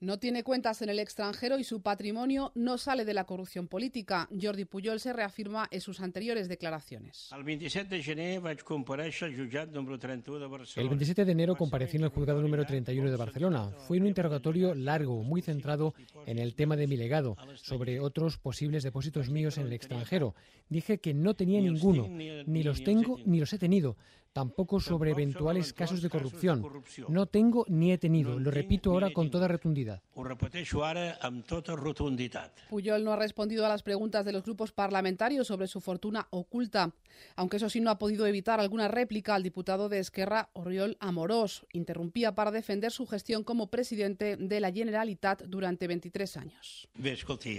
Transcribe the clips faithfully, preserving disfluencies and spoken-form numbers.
No tiene cuentas en el extranjero y su patrimonio no sale de la corrupción política. Jordi Pujol se reafirma en sus anteriores declaraciones. El veintisiete de enero comparecí en el juzgado número treinta y uno de Barcelona. Fue un interrogatorio largo, muy centrado en el tema de mi legado, sobre otros posibles depósitos míos en el extranjero. Dije que no tenía ninguno, ni los tengo ni los he tenido. Tampoco sobre eventuales casos de corrupción. No tengo ni he tenido. Lo repito ahora con toda rotundidad. Pujol no ha respondido a las preguntas de los grupos parlamentarios sobre su fortuna oculta, aunque eso sí no ha podido evitar alguna réplica al diputado de Esquerra, Oriol Amorós. Interrumpía para defender su gestión como presidente de la Generalitat durante veintitrés años. Mire,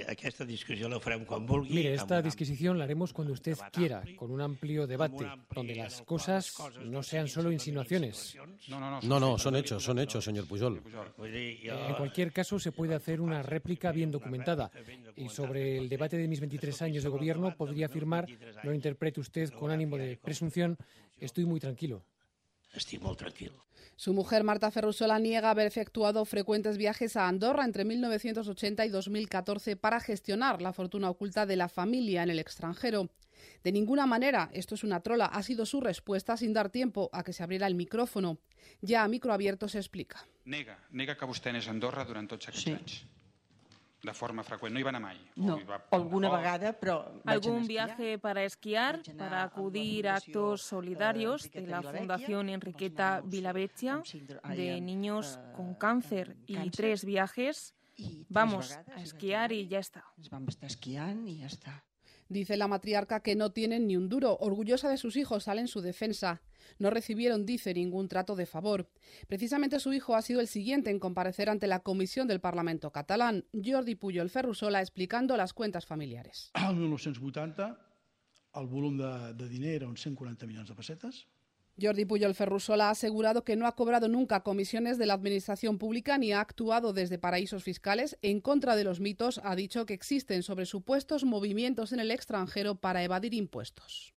esta disquisición la haremos cuando usted quiera, con un amplio debate, donde las cosas no sean solo insinuaciones. No, no, son hechos, son hechos, señor Pujol. En cualquier caso, se puede hacer una réplica bien documentada. Y sobre el debate de mis veintitrés años de gobierno, podría afirmar, no lo interprete usted con ánimo de presunción, estoy muy tranquilo. Estoy muy tranquilo. Su mujer, Marta Ferrusola, niega haber efectuado frecuentes viajes a Andorra entre mil novecientos ochenta y dos mil catorce para gestionar la fortuna oculta de la familia en el extranjero. De ninguna manera, esto es una trola, ha sido su respuesta sin dar tiempo a que se abriera el micrófono. Ya a micro abierto se explica. Nega, nega que vostè anés a Andorra durant tots aquests Sí. anys. De forma freqüent, no hi va anar mai. No, O hi va- alguna o- vegada, però... vaig Algún anar a esquiar. viaje para esquiar, Vaig anar para amb la acudir a Fundació, actos solidarios eh, de Enriqueta la Vilavecchia, Fundación pels Enriqueta nanos Vilavecchia, amb síndrome- ai, de amb, niños eh, con cáncer amb y càncer. tres viajes. I tres Vamos vegades a hi vaig esquiar anar. y ya está. Ens vam estar esquiant i ja està. Dice la matriarca que no tienen ni un duro. Orgullosa de sus hijos, sale en su defensa. No recibieron, dice, ningún trato de favor. Precisamente su hijo ha sido el siguiente en comparecer ante la comisión del Parlamento catalán, Jordi Pujol Ferrusola, explicando las cuentas familiares. El mil nou-cents vuitanta el volum de, de diner era uns cent quaranta milions de pessetes. Jordi Pujol Ferrusola ha asegurado que no ha cobrado nunca comisiones de la administración pública ni ha actuado desde paraísos fiscales. En contra de los mitos, ha dicho que existen sobre supuestos movimientos en el extranjero para evadir impuestos.